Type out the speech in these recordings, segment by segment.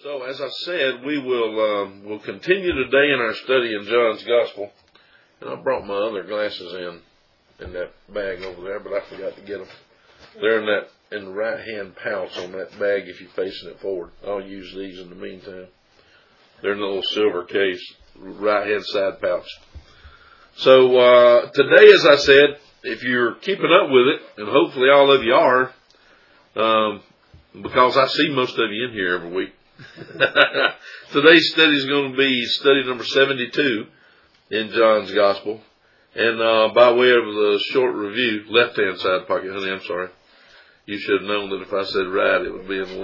So, as I said, we'll continue today in our study in John's Gospel. And I brought my other glasses in that bag over there, but I forgot to get them. They're in the right-hand pouch on that bag if you're facing it forward. I'll use these in the meantime. They're in a little silver case, right-hand side pouch. So, today, as I said, if you're keeping up with it, and hopefully all of you are, because I see most of you in here every week, today's study is going to be study number 72 in John's Gospel. And by way of the short review, left-hand side pocket, honey, I'm sorry. You should have known that if I said right, it would be in the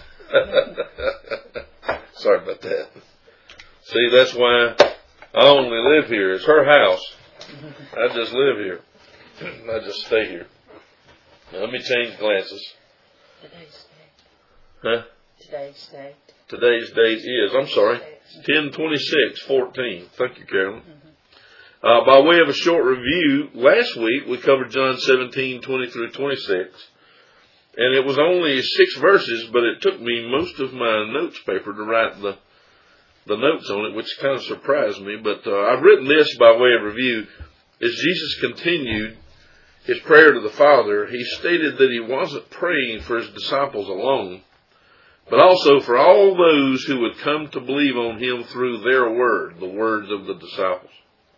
left. Sorry about that. See, that's why I only live here. It's her house. I just live here. I just stay here. Now, let me change glasses. Today's date. Huh? Today's date. Today's date is, 10/26/14. Thank you, Carolyn. By way of a short review, last week we covered John 17:20 through 26. And it was only 6 verses, but it took me most of my notes paper to write the notes on it, which kind of surprised me. But I've written this by way of review. As Jesus continued his prayer to the Father, he stated that he wasn't praying for his disciples alone, but also for all those who would come to believe on him through their word, the words of the disciples.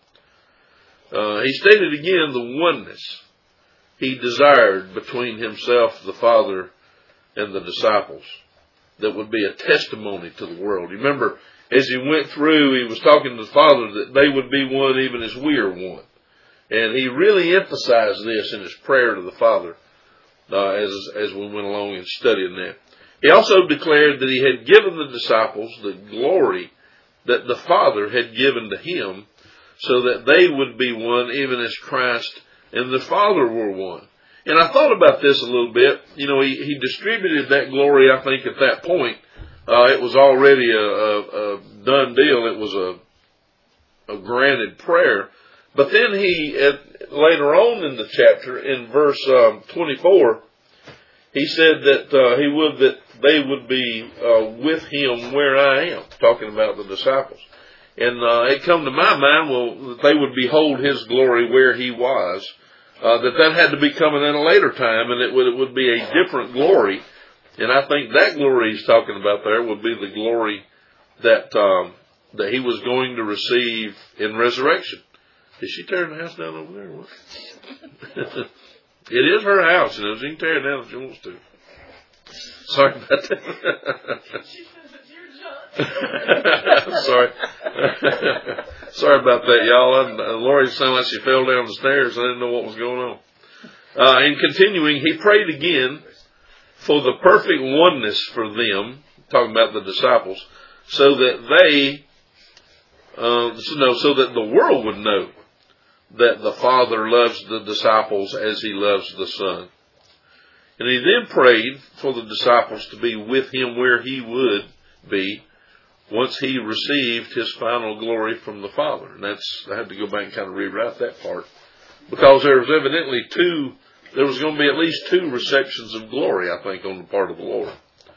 He stated again the oneness he desired between himself, the Father, and the disciples that would be a testimony to the world. You remember, as he went through, he was talking to the Father that they would be one even as we are one. And he really emphasized this in his prayer to the Father as we went along and studying that. He also declared that he had given the disciples the glory that the Father had given to him so that they would be one even as Christ and the Father were one. And I thought about this a little bit. You know, he distributed that glory, I think, at that point. It was already a done deal. It was a granted prayer. But then later on in the chapter, in verse 24, he said that that they would be with him where I am, talking about the disciples. And it come to my mind, that they would behold his glory where he was, that had to be coming in a later time, and it would be a different glory. And I think that glory he's talking about there would be the glory that he was going to receive in resurrection. Is she tearing the house down over there? What? It is her house, you know. She can tear it down if she wants to. Sorry about that. She says it's your job. Sorry. Sorry about that, y'all. Lori sounded like she fell down the stairs. I didn't know what was going on. In continuing, he prayed again for the perfect oneness for them, talking about the disciples, so that so that the world would know that the Father loves the disciples as he loves the Son. And he then prayed for the disciples to be with him where he would be once he received his final glory from the Father. And I had to go back and kind of rewrite that part, because there was evidently there was going to be at least 2 receptions of glory, I think, on the part of the Lord.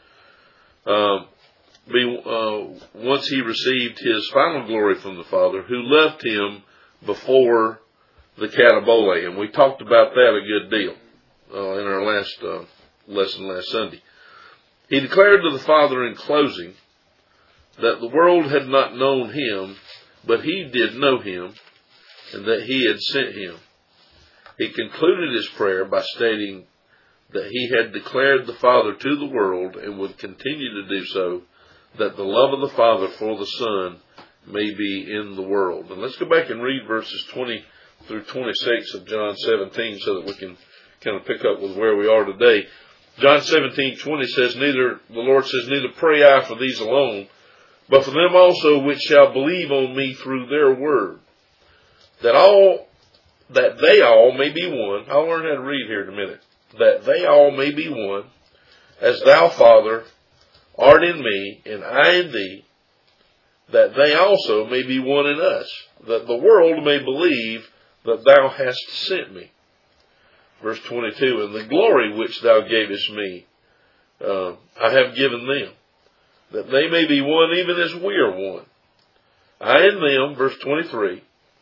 Once he received his final glory from the Father, who loved him before the katabole. And we talked about that a good deal in our last lesson last Sunday. He declared to the Father in closing that the world had not known him, but he did know him, and that he had sent him. He concluded his prayer by stating that he had declared the Father to the world and would continue to do so, that the love of the Father for the Son may be in the world. And let's go back and read verses 20 through 26 of John 17 so that we can kind of pick up with where we are today. John 17:20 says, the Lord says, neither pray I for these alone, but for them also which shall believe on me through their word, that they all may be one. I'll learn how to read here in a minute. That they all may be one, as thou, Father, art in me, and I in thee, that they also may be one in us, that the world may believe that thou hast sent me. Verse 22, and the glory which thou gavest me, I have given them, that they may be one even as we are one. I in them, verse 23,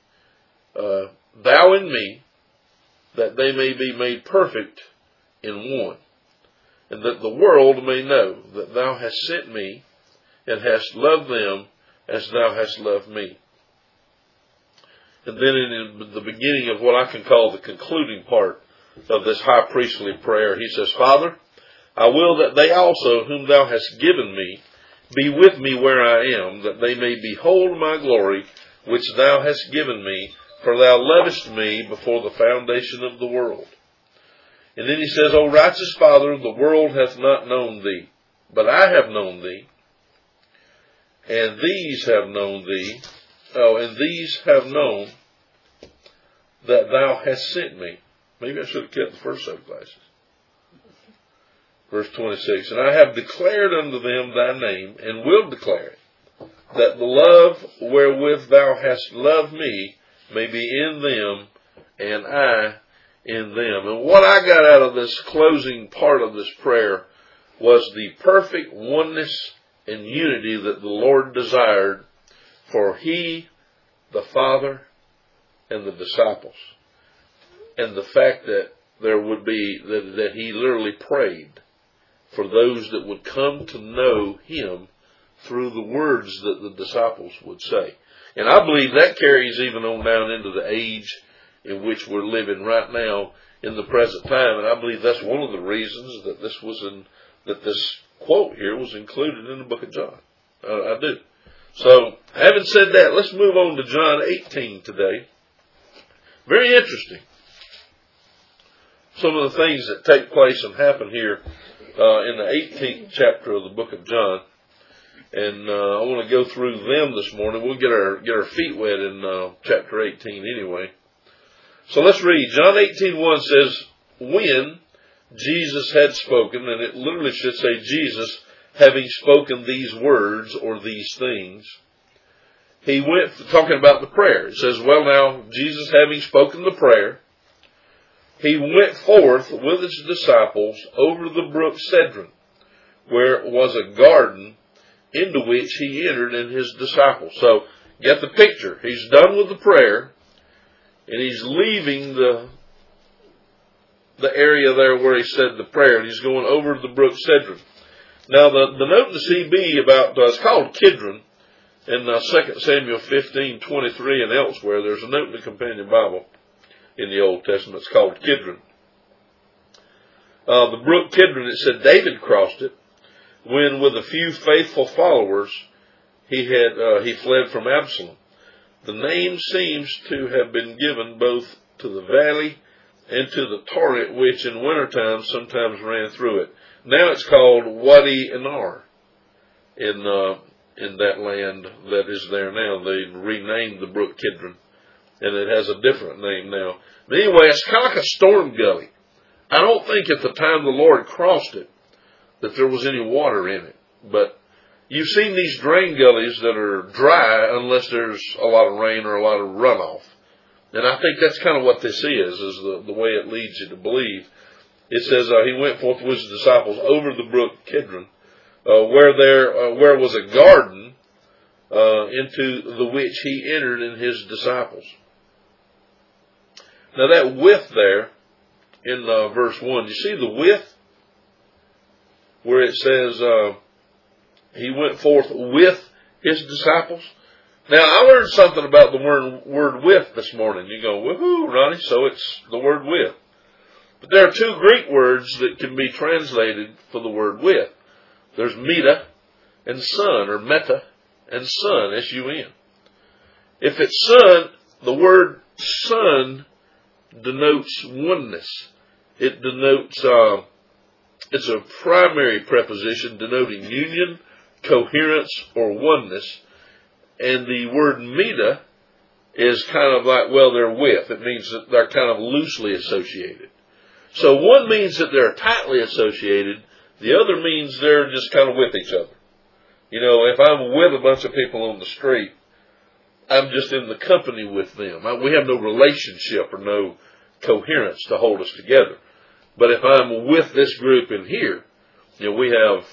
thou in me, that they may be made perfect in one, and that the world may know that thou hast sent me, and hast loved them as thou hast loved me. And then in the beginning of what I can call the concluding part of this high priestly prayer, he says, Father, I will that they also, whom thou hast given me, be with me where I am, that they may behold my glory, which thou hast given me, for thou lovest me before the foundation of the world. And then he says, O righteous Father, the world hath not known thee, but I have known thee, and these have known thee, and these have known that thou hast sent me. Maybe I should have kept the first set of glasses. Verse 26, and I have declared unto them thy name, and will declare it, that the love wherewith thou hast loved me may be in them, and I in them. And what I got out of this closing part of this prayer was the perfect oneness and unity that the Lord desired for He, the Father, and the disciples. And the fact that there would be, that He literally prayed for those that would come to know Him through the words that the disciples would say. And I believe that carries even on down into the age in which we're living right now in the present time. And I believe that's one of the reasons that this quote here was included in the book of John. I do. So, having said that, let's move on to John 18 today. Very interesting. Some of the things that take place and happen here in the 18th chapter of the book of John. And I want to go through them this morning. We'll get our feet wet in chapter 18 anyway. So let's read. John 18:1 says, when Jesus had spoken, and it literally should say Jesus having spoken these words or these things, he went, talking about the prayer. It says, well now, Jesus having spoken the prayer, he went forth with his disciples over the brook Cedron, where was a garden, into which he entered and his disciples. So, get the picture. He's done with the prayer, and he's leaving the area there where he said the prayer, and he's going over the brook Cedron. Now, the note in the CB about, it's called Kidron, in 2 Samuel 15:23 and elsewhere. There's a note in the Companion Bible in the Old Testament. It's called Kidron. The brook Kidron, it said David crossed it when, with a few faithful followers, he fled from Absalom. The name seems to have been given both to the valley and to the torrent which in wintertime sometimes ran through it. Now it's called Wadi Anar in that land that is there now. They renamed the brook Kidron, and it has a different name now. But anyway, it's kind of like a storm gully. I don't think at the time the Lord crossed it that there was any water in it. But you've seen these drain gullies that are dry unless there's a lot of rain or a lot of runoff. And I think that's kind of what this is the way it leads you to believe. It says he went forth with his disciples over the brook Kidron, where was a garden, into the which he entered and his disciples. Now that with there in verse 1, you see the with? Where it says he went forth with his disciples. Now, I learned something about the word with this morning. You go, woohoo, Ronnie, so it's the word with. But there are two Greek words that can be translated for the word with. There's meta and son, or meta and son, S-U-N. If it's son, the word son denotes oneness. It denotes, it's a primary preposition denoting union, coherence, or oneness. And the word meta is kind of like, well, they're with. It means that they're kind of loosely associated. So one means that they're tightly associated. The other means they're just kind of with each other. You know, if I'm with a bunch of people on the street, I'm just in the company with them. We have no relationship or no coherence to hold us together. But if I'm with this group in here, you know, we have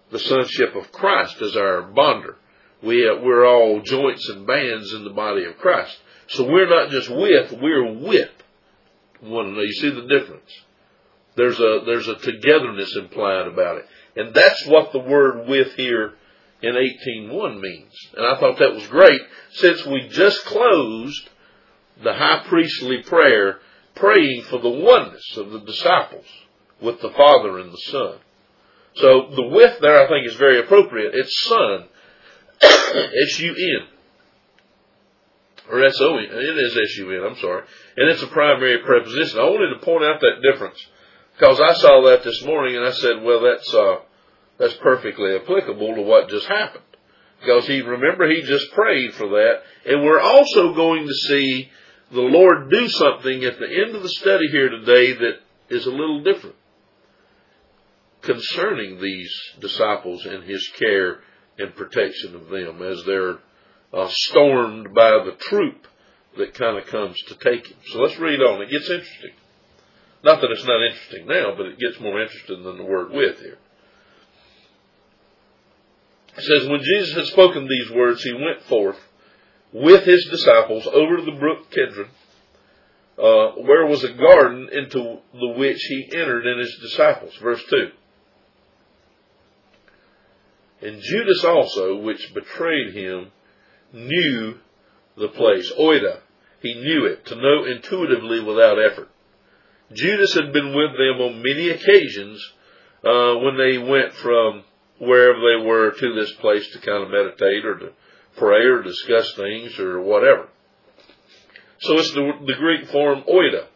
the sonship of Christ as our bonder. We're all joints and bands in the body of Christ. So we're not just we're with one another. You see the difference? There's a togetherness implied about it. And that's what the word with here in 18:1 means. And I thought that was great, since we just closed the high priestly prayer praying for the oneness of the disciples with the Father and the Son. So the with there, I think, is very appropriate. It's Son. S-U-N. Or S-O-N. It is S-U-N, I'm sorry. And it's a primary preposition. I wanted to point out that difference, because I saw that this morning and I said, well, that's perfectly applicable to what just happened. Because remember, he just prayed for that. And we're also going to see the Lord do something at the end of the study here today that is a little different concerning these disciples and his care and protection of them as they're stormed by the troop that kind of comes to take him. So let's read on. It gets interesting. Not that it's not interesting now, but it gets more interesting than the word with here. It says, when Jesus had spoken these words, he went forth with his disciples over the brook Kidron, where was a garden, into the which he entered and his disciples. Verse 2. And Judas also, which betrayed him, knew the place. Oida. He knew it, to know intuitively without effort. Judas had been with them on many occasions when they went from wherever they were to this place to kind of meditate or to pray or discuss things or whatever. So it's the Greek form oida,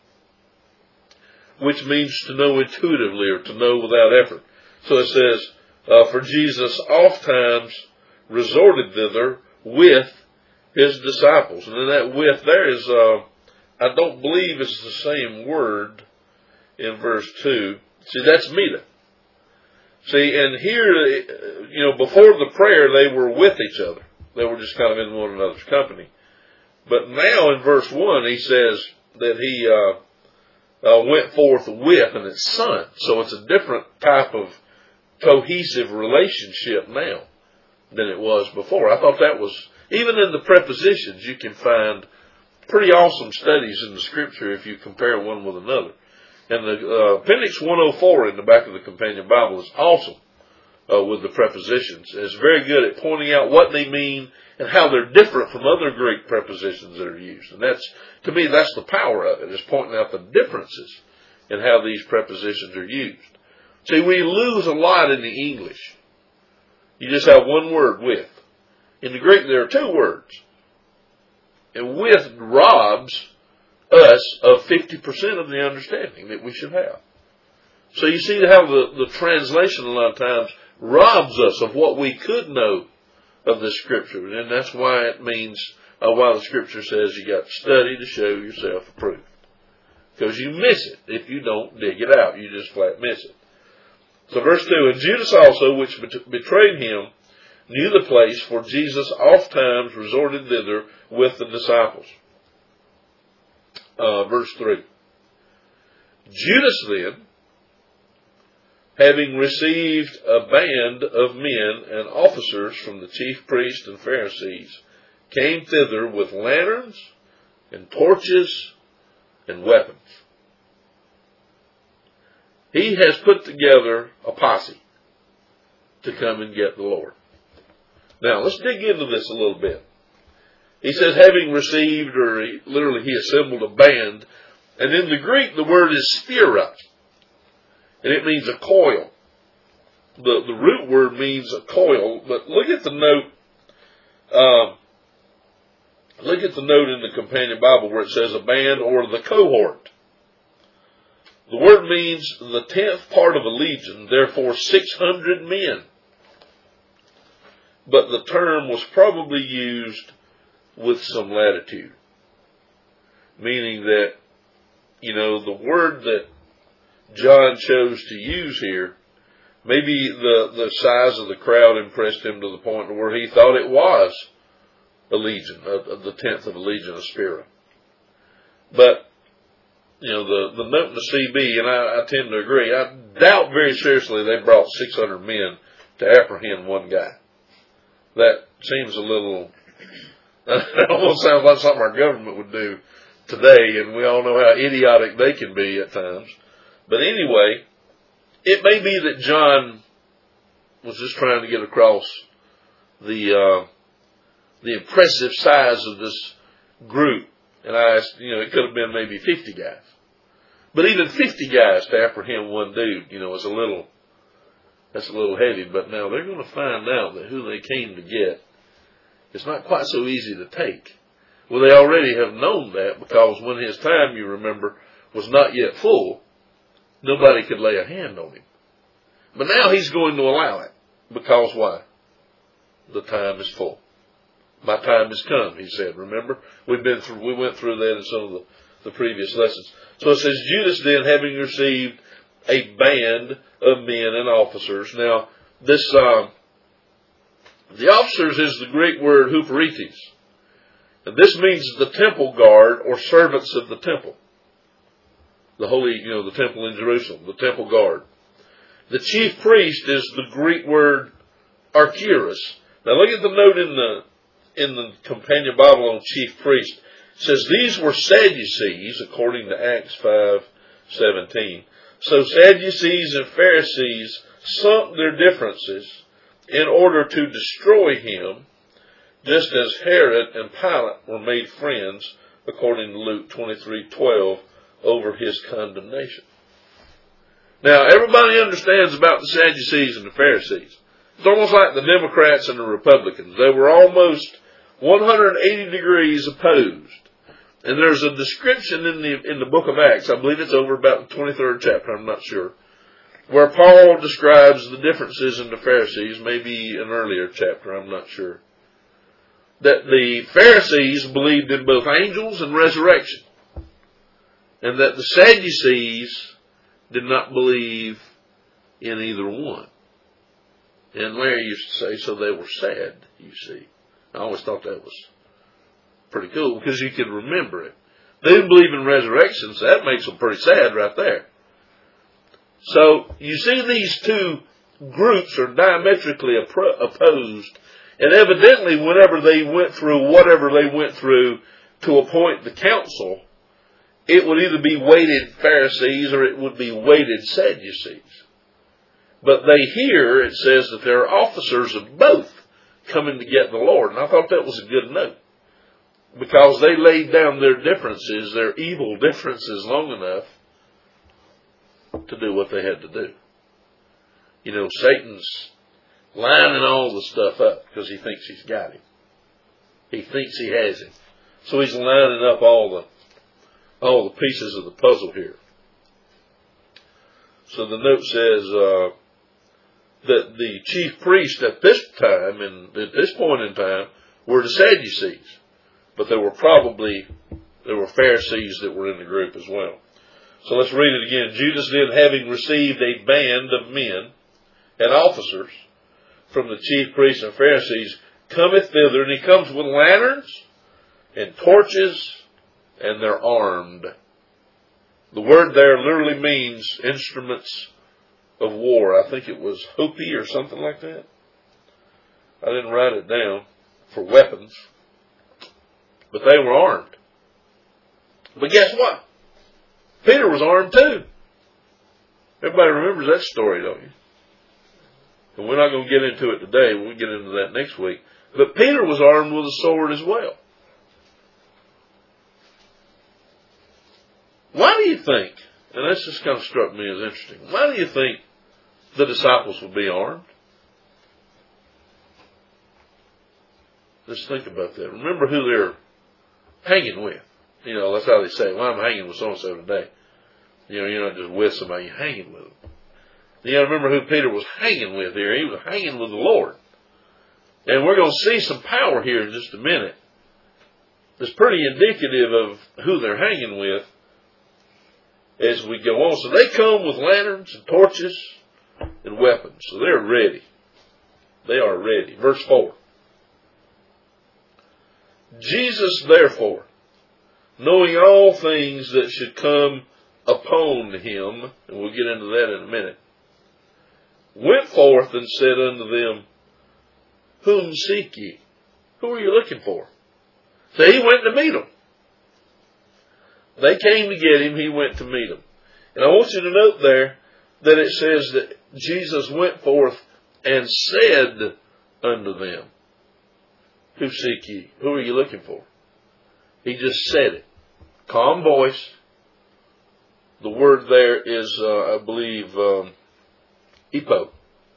which means to know intuitively or to know without effort. So it says, for Jesus oft times resorted thither with his disciples. And then that with there is, I don't believe it's the same word in verse 2. See, that's meta. See, and here, before the prayer, they were with each other. They were just kind of in one another's company. But now in verse 1, he says that he went forth with, and it's Son. So it's a different type of cohesive relationship now than it was before. I thought that was, even in the prepositions, you can find pretty awesome studies in the Scripture if you compare one with another. And the Appendix 104 in the back of the Companion Bible is awesome with the prepositions. It's very good at pointing out what they mean and how they're different from other Greek prepositions that are used. And that's, to me, that's the power of it, is pointing out the differences in how these prepositions are used. See, we lose a lot in the English. You just have one word, with. In the Greek, there are two words. And with robs us of 50% of the understanding that we should have. So you see how the translation a lot of times robs us of what we could know of the Scripture. And that's why it means, why the Scripture says you got to study to show yourself approved. Because you miss it if you don't dig it out. You just flat miss it. So verse 2, and Judas also, which betrayed him, knew the place, for Jesus oft times resorted thither with the disciples. Verse 3. Judas then, having received a band of men and officers from the chief priests and Pharisees, came thither with lanterns and torches and weapons. He has put together a posse to come and get the Lord. Now, let's dig into this a little bit. He says, having received, or literally he assembled a band. And in the Greek, the word is sphera. And it means a coil. The root word means a coil. But look at the note. Look at the note in the Companion Bible where it says a band or the cohort. The word means the 10th part of a legion, therefore 600 men. But the term was probably used with some latitude. Meaning that, the word that John chose to use here, maybe the size of the crowd impressed him to the point where he thought it was a legion, the 10th of a legion of Spira. But, the note in the CB, and I tend to agree, I doubt very seriously they brought 600 men to apprehend one guy. That seems a little, that almost sounds like something our government would do today, and we all know how idiotic they can be at times. But anyway, it may be that John was just trying to get across the impressive size of this group. And I asked, it could have been maybe 50 guys. But even 50 guys to apprehend one dude, that's a little heavy. But now they're going to find out that who they came to get, it's not quite so easy to take. Well, they already have known that, because when his time, you remember, was not yet full, nobody could lay a hand on him. But now he's going to allow it. Because why? The time is full. My time has come, he said. Remember? We went through that in some of the previous lessons. So it says, Judas then, having received a band of men and officers. Now, this, the officers is the Greek word huperites. And this means the temple guard or servants of the temple. The holy, the temple in Jerusalem, the temple guard. The chief priest is the Greek word archieros. Now look at the note in the companion Bible on chief priest. It says these were Sadducees, according to Acts 5:17. So Sadducees and Pharisees sunk their differences in order to destroy him, just as Herod and Pilate were made friends, according to Luke 23:12, over his condemnation. Now, everybody understands about the Sadducees and the Pharisees. It's almost like the Democrats and the Republicans. They were almost 180 degrees opposed. And there's a description in the book of Acts, I believe it's over about the 23rd chapter, I'm not sure, where Paul describes the differences in the Pharisees, maybe an earlier chapter, I'm not sure. That the Pharisees believed in both angels and resurrection. And that the Sadducees did not believe in either one. And Larry used to say, so they were sad, you see. I always thought that was pretty cool, because you could remember it. They didn't believe in resurrection, so that makes them pretty sad right there. So, you see these two groups are diametrically opposed, and evidently whenever they went through whatever they went through to appoint the council, it would either be weighted Pharisees or it would be weighted Sadducees. But it says that there are officers of both coming to get the Lord. And I thought that was a good note. Because they laid down their differences, their evil differences, long enough to do what they had to do. Satan's lining all the stuff up because he thinks he's got him. He thinks he has him. So he's lining up all the pieces of the puzzle here. So the note says that the chief priest at this time, and at this point in time, were the Sadducees. But there were Pharisees that were in the group as well. So let's read it again. Judas then, having received a band of men and officers from the chief priests and Pharisees, cometh thither, and he comes with lanterns and torches, and they're armed. The word there literally means instruments of war. I think it was hopi or something like that. I didn't write it down for weapons. But they were armed. But guess what? Peter was armed too. Everybody remembers that story, don't you? And we're not going to get into it today. We'll get into that next week. But Peter was armed with a sword as well. Why do you think, and this just kind of struck me as interesting, why do you think the disciples would be armed? Just think about that. Remember who they're hanging with. That's how they say, well, I'm hanging with so-and-so today. You're not just with somebody, you're hanging with them. Remember who Peter was hanging with here. He was hanging with the Lord. And we're going to see some power here in just a minute. It's pretty indicative of who they're hanging with as we go on. So they come with lanterns and torches and weapons. So they're ready. They are ready. Verse 4. Jesus, therefore, knowing all things that should come upon him, and we'll get into that in a minute, went forth and said unto them, Whom seek ye? Who are you looking for? So he went to meet them. They came to get him, he went to meet them. And I want you to note there that it says that Jesus went forth and said unto them, Who seek ye? Who are you looking for? He just said it. Calm voice. The word there is, I believe, epo.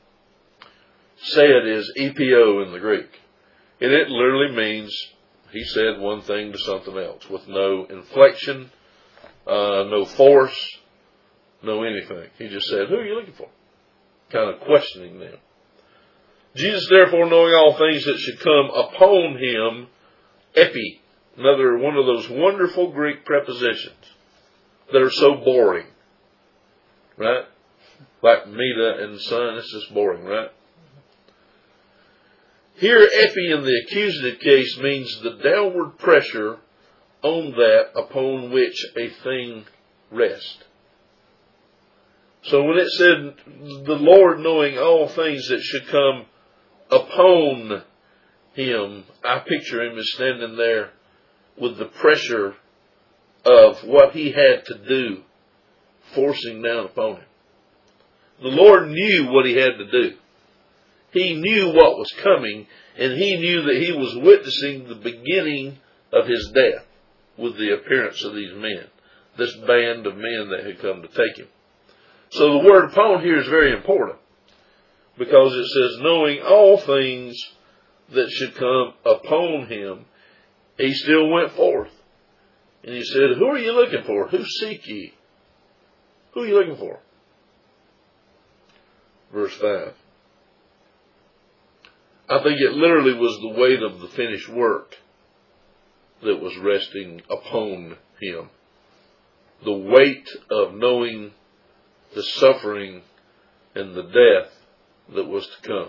Said is epo in the Greek. And it literally means he said one thing to something else with no inflection, no force, no anything. He just said, Who are you looking for? Kind of questioning them. Jesus, therefore, knowing all things that should come upon him, epi, another one of those wonderful Greek prepositions that are so boring, right? Like meta and son, it's just boring, right? Here, epi in the accusative case means the downward pressure on that upon which a thing rests. So when it said, the Lord knowing all things that should come upon him, I picture him as standing there with the pressure of what he had to do forcing down upon him. The Lord knew what he had to do. He knew what was coming, and he knew that he was witnessing the beginning of his death with the appearance of these men, this band of men that had come to take him. So the word upon here is very important, because it says, knowing all things that should come upon him, he still went forth. And he said, Who are you looking for? Who seek ye? Who are you looking for? Verse 5. I think it literally was the weight of the finished work that was resting upon him. The weight of knowing the suffering and the death that was to come.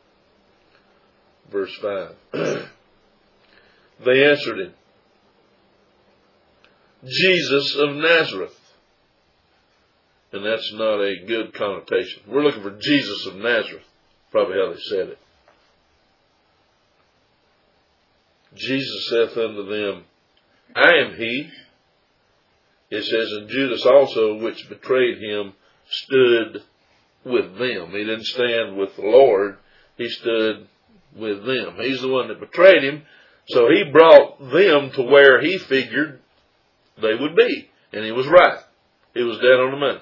Verse 5. They answered him, Jesus of Nazareth. And that's not a good connotation. We're looking for Jesus of Nazareth. Probably how they said it. Jesus saith unto them, I am he. It says, and Judas also, which betrayed him, stood with them. He didn't stand with the Lord. He stood with them. He's the one that betrayed him. So he brought them to where he figured they would be. And he was right. He was dead on the money.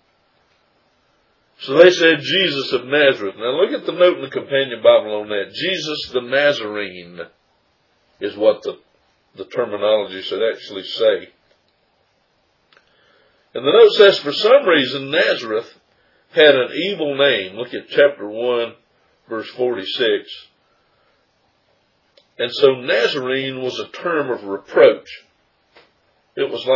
So they said, Jesus of Nazareth. Now look at the note in the companion Bible on that. Jesus the Nazarene is what the terminology should actually say. And the note says, for some reason, Nazareth had an evil name. Look at chapter 1, verse 46. And so Nazarene was a term of reproach. It was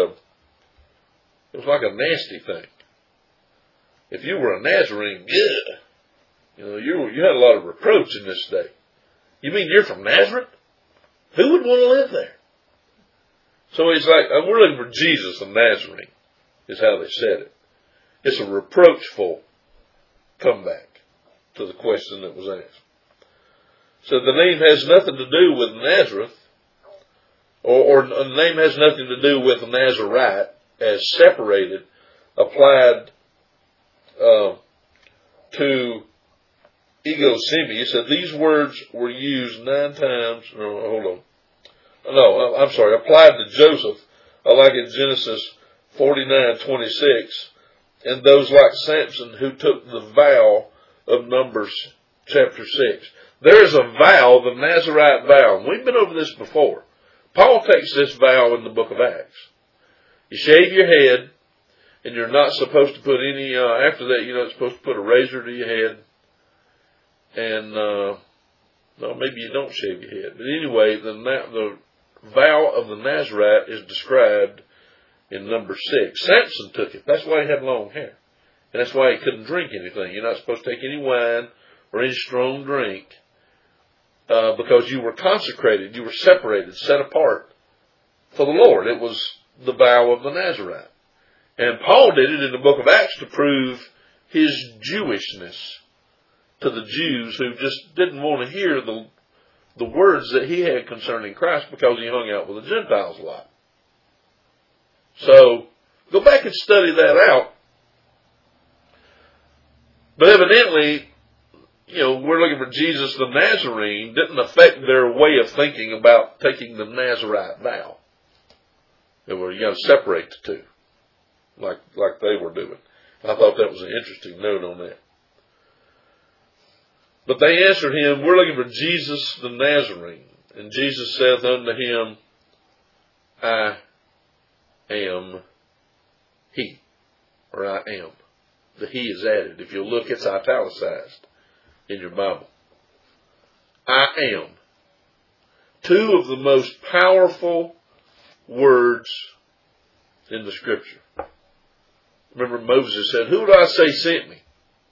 like a nasty thing. If you were a Nazarene, you had a lot of reproach in this day. You mean you're from Nazareth? Who would want to live there? So he's like, we're looking for Jesus of Nazarene, is how they said it. It's a reproachful comeback to the question that was asked. So the name has nothing to do with Nazareth, or the name has nothing to do with Nazarite, as separated, applied to ego semi. So these words were used 9 times. Applied to Joseph, like in Genesis 49:26, and those like Samson who took the vow of Numbers chapter 6. There is a vow, the Nazarite vow, and we've been over this before. Paul takes this vow in the book of Acts. You shave your head, and you're not supposed to put any, after that you're not supposed to put a razor to your head. And, maybe you don't shave your head. But anyway, the vow of the Nazarite is described in number 6. Samson took it. That's why he had long hair. And that's why he couldn't drink anything. You're not supposed to take any wine or any strong drink, because you were consecrated, you were separated, set apart for the Lord. It was the vow of the Nazarite. And Paul did it in the book of Acts to prove his Jewishness to the Jews who just didn't want to hear the words that he had concerning Christ because he hung out with the Gentiles a lot. So, go back and study that out. But evidently, we're looking for Jesus the Nazarene didn't affect their way of thinking about taking the Nazarite vow. You got to separate the two, like they were doing. I thought that was an interesting note on that. But they answered him, we're looking for Jesus the Nazarene. And Jesus saith unto him, I am he. Or I am. The he is added. If you look, it's italicized in your Bible. I am. Two of the most powerful words in the Scripture. Remember Moses said, who do I say sent me?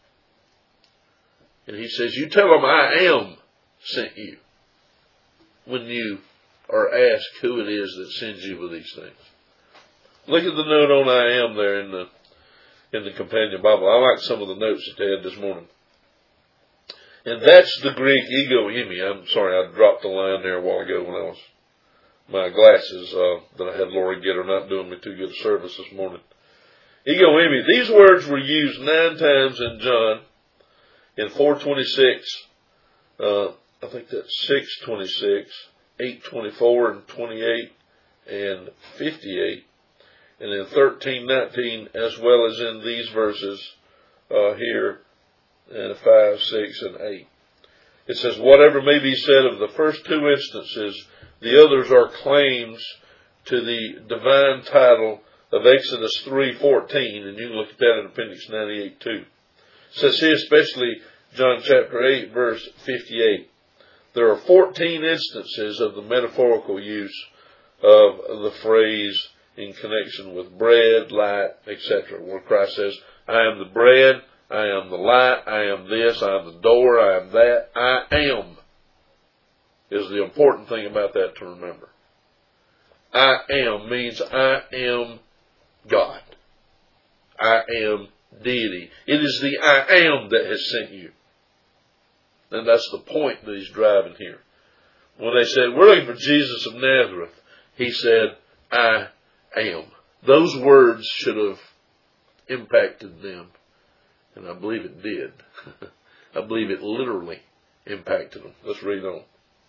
And he says, you tell them I am sent you. When you are asked who it is that sends you with these things. Look at the note on I am there in the Companion Bible. I like some of the notes that they had this morning. And that's the Greek ego eimi. I'm sorry, I dropped the line there a while ago when I was, my glasses that I had Lori get are not doing me too good a service this morning. Ego eimi. These words were used 9 times in John. In 4:26, I think that's 6:26, 8:24 and 28 and 58. And in 13:19, as well as in these verses here, in 5, 6, and 8. It says, whatever may be said of the first 2 instances, the others are claims to the divine title of Exodus 3:14, and you can look at that in Appendix 98 too. It says here, especially John chapter 8, verse 58, there are 14 instances of the metaphorical use of the phrase in connection with bread, light, etc., where Christ says, I am the bread, I am the light, I am this, I am the door, I am that. I am is the important thing about that to remember. I am means I am God. I am deity. It is the I am that has sent you. And that's the point that he's driving here. When they said, we're looking for Jesus of Nazareth, he said, I am. Those words should have impacted them. And I believe it did. I believe it literally impacted them. Let's read on.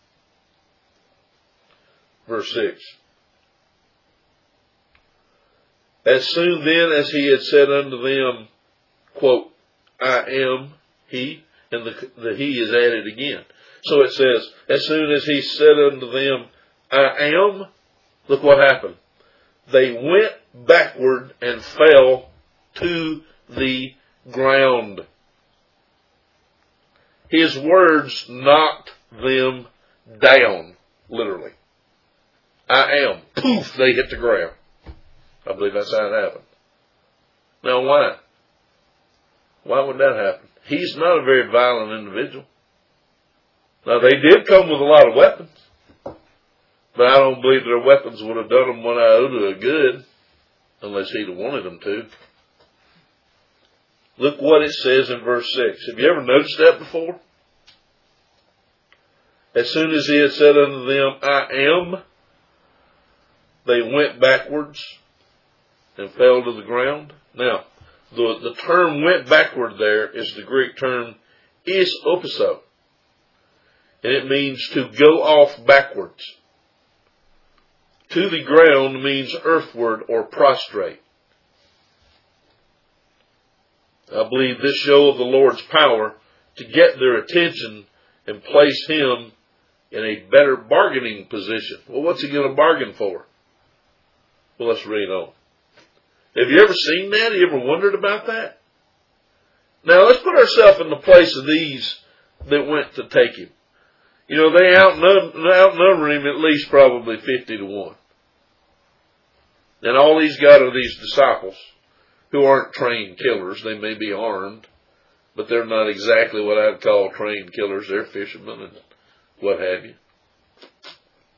Verse 6. As soon then as he had said unto them, quote, I am he, and the he is added again. So it says, as soon as he said unto them, I am, look what happened. They went backward and fell to the ground. His words knocked them down, literally. I am. Poof, they hit the ground. I believe that's how it happened. Now why? Why would that happen? He's not a very violent individual. Now they did come with a lot of weapons, but I don't believe their weapons would have done them one iota of good unless he'd have wanted them to. Look what it says in verse 6. Have you ever noticed that before? As soon as he had said unto them, I am, they went backwards and fell to the ground. Now, the term went backward there is the Greek term is opiso. And it means to go off backwards. To the ground means earthward or prostrate. I believe this show of the Lord's power to get their attention and place him in a better bargaining position. Well, what's he going to bargain for? Well, let's read on. Have you ever seen that? Have you ever wondered about that? Now, let's put ourselves in the place of these that went to take him. You know, they outnumber him at least probably 50-1. And all he's got are these disciples who aren't trained killers. They may be armed, but they're not exactly what I'd call trained killers. They're fishermen and what have you.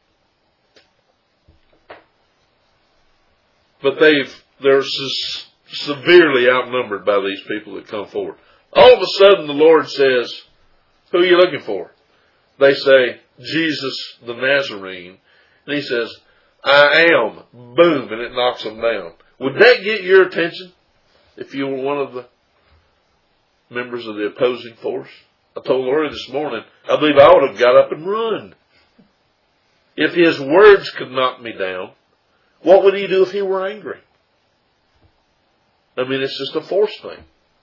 But they're severely outnumbered by these people that come forward. All of a sudden, the Lord says, who are you looking for? They say, Jesus the Nazarene. And he says, I am. Boom, and it knocks them down. Would that get your attention if you were one of the members of the opposing force? I told Lori this morning, I believe I would have got up and run. If his words could knock me down, what would he do if he were angry? I mean, it's just a force thing.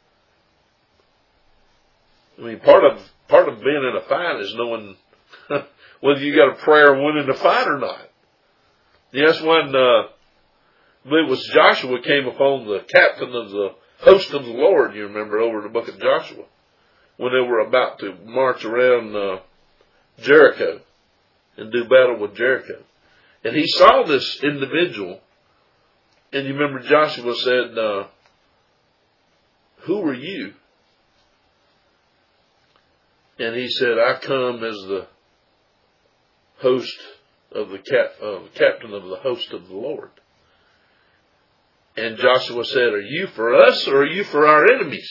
I mean, part of being in a fight is knowing whether you got a prayer winning the fight or not. Yes, when I believe it was Joshua came upon the captain of the host of the Lord, you remember, over in the book of Joshua, when they were about to march around Jericho and do battle with Jericho. And he saw this individual, and you remember Joshua said, who are you? And he said, I come as the host of the captain of the host of the Lord. And Joshua said, are you for us or are you for our enemies?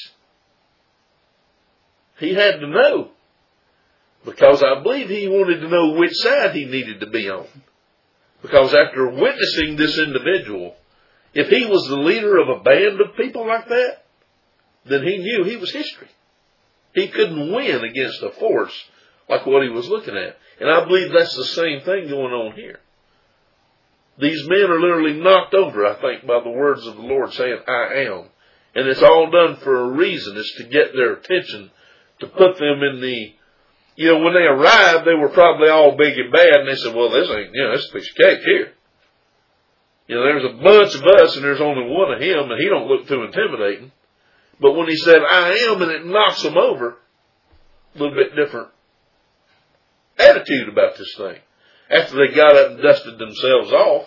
He had to know, because I believe he wanted to know which side he needed to be on. Because after witnessing this individual, if he was the leader of a band of people like that, then he knew he was history. He couldn't win against a force like what he was looking at. And I believe that's the same thing going on here. These men are literally knocked over, I think, by the words of the Lord saying, I am. And it's all done for a reason. It's to get their attention, to put them in the, when they arrived, they were probably all big and bad, and they said, well, this ain't, this is a piece of cake here. There's a bunch of us, and there's only one of him, and he don't look too intimidating. But when he said, I am, and it knocks them over, a little bit different attitude about this thing. After they got up and dusted themselves off.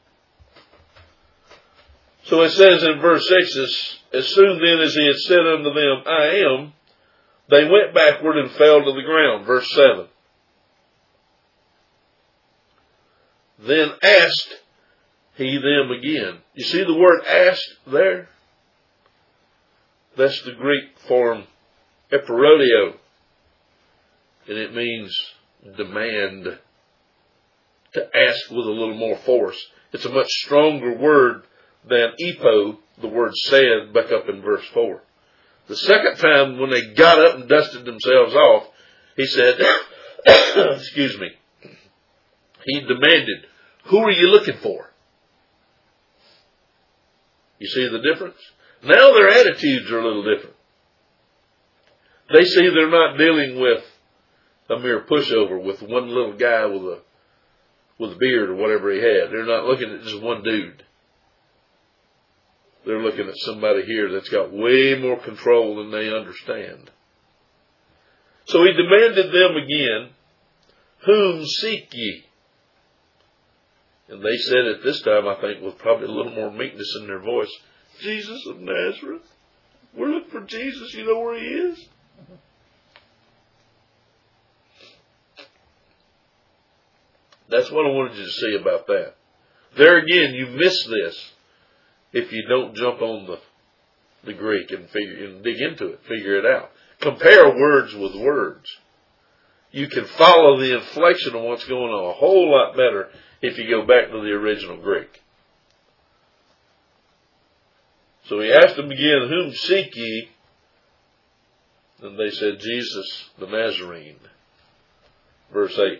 So it says in verse 6, as soon then as he had said unto them, I am, they went backward and fell to the ground. Verse 7. Then asked he them again. You see the word asked there? That's the Greek form epirodeo. And it means demand. To ask with a little more force. It's a much stronger word than epo, the word said, back up in verse 4. The second time when they got up and dusted themselves off, he said, excuse me, he demanded, who are you looking for? You see the difference? Now their attitudes are a little different. They see they're not dealing with a mere pushover, with one little guy with a beard or whatever he had. They're not looking at just one dude. They're looking at somebody here that's got way more control than they understand. So he demanded them again, whom seek ye? And they said at this time, I think, with probably a little more meekness in their voice, Jesus of Nazareth. We're looking for Jesus. You know where he is? That's what I wanted you to see about that. There again, you miss this if you don't jump on the Greek and dig into it, figure it out. Compare words with words. You can follow the inflection of what's going on a whole lot better if you go back to the original Greek. So he asked them again, whom seek ye? And they said, Jesus the Nazarene. Verse 8.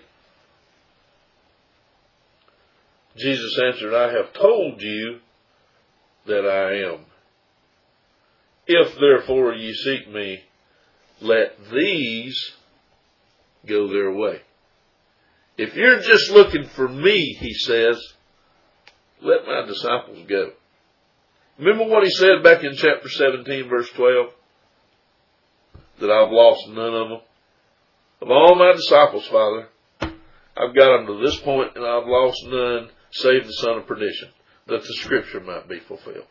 Jesus answered, I have told you that I am. If therefore ye seek me, let these go their way. If you're just looking for me, he says, let my disciples go. Remember what he said back in chapter 17, verse 12? That I've lost none of them. Of all my disciples, Father, I've got them to this point and I've lost none save the son of perdition, that the scripture might be fulfilled.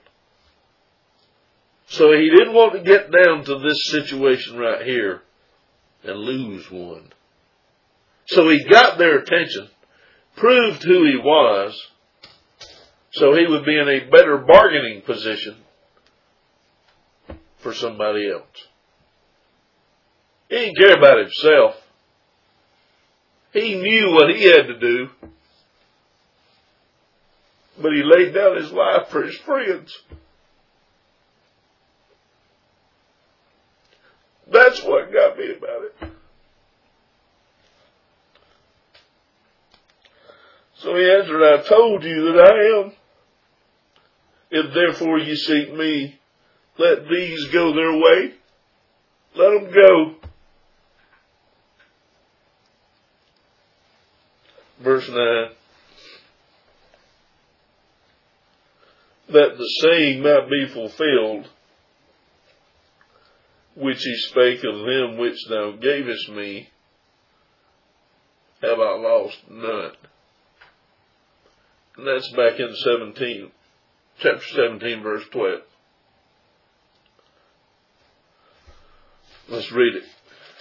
So he didn't want to get down to this situation right here and lose one. So he got their attention, proved who he was, so he would be in a better bargaining position for somebody else. He didn't care about himself. He knew what he had to do, but he laid down his life for his friends. That's what got me about it. So he answered, I told you that I am. If therefore you seek me, let these go their way. Let them go. Verse 9. That the saying might be fulfilled, which he spake of them which thou gavest me, have I lost none. And that's back in chapter 17, verse 12. Let's read it.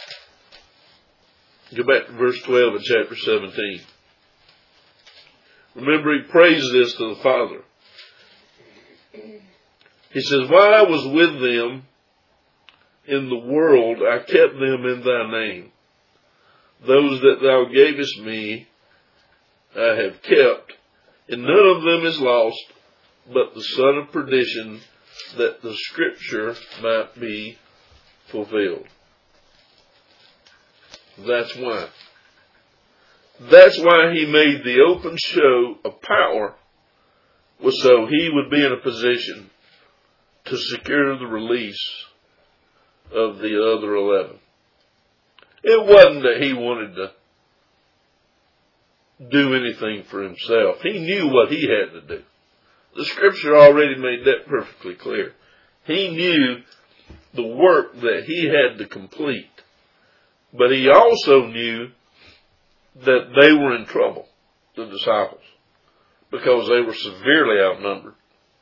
Go back to verse 12 of chapter 17. Remember, he prays this to the Father. He says, while I was with them in the world, I kept them in thy name. Those that thou gavest me, I have kept, and none of them is lost, but the son of perdition, that the scripture might be fulfilled. That's why. That's why he made the open show of power, was so he would be in a position to secure the release of the other 11. It wasn't that he wanted to do anything for himself. He knew what he had to do. The scripture already made that perfectly clear. He knew the work that he had to complete. But he also knew that they were in trouble, the disciples, because they were severely outnumbered.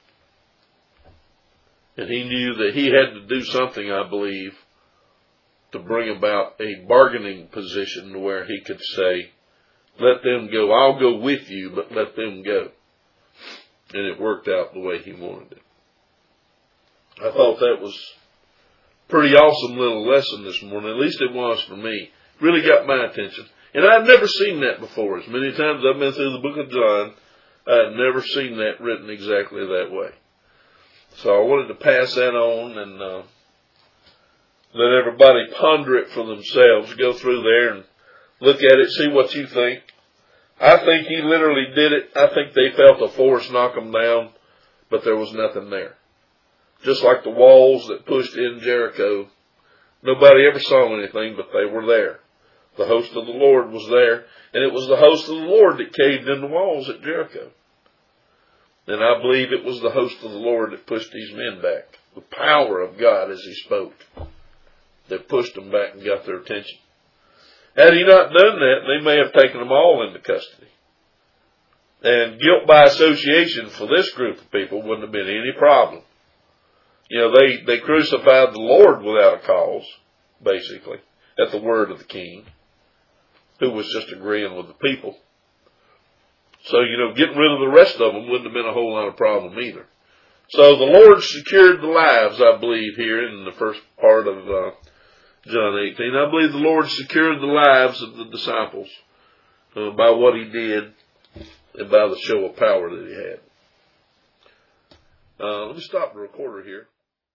And he knew that he had to do something, I believe, to bring about a bargaining position where he could say, let them go. I'll go with you, but let them go. And it worked out the way he wanted it. I thought that was a pretty awesome little lesson this morning. At least it was for me. Really got my attention. And I've never seen that before. As many times I've been through the book of John, I've never seen that written exactly that way. So I wanted to pass that on and let everybody ponder it for themselves. Go through there and look at it, see what you think. I think he literally did it. I think they felt a force knock them down, but there was nothing there. Just like the walls that pushed in Jericho. Nobody ever saw anything, but they were there. The host of the Lord was there, and it was the host of the Lord that caved in the walls at Jericho. And I believe it was the host of the Lord that pushed these men back. The power of God as he spoke that pushed them back and got their attention. Had he not done that, they may have taken them all into custody. And guilt by association for this group of people wouldn't have been any problem. You know, they crucified the Lord without a cause, basically, at the word of the king, who was just agreeing with the people. So, you know, getting rid of the rest of them wouldn't have been a whole lot of problem either. So the Lord secured the lives, I believe, here in the first part of John 18. I believe the Lord secured the lives of the disciples by what he did and by the show of power that he had. Let me stop the recorder here.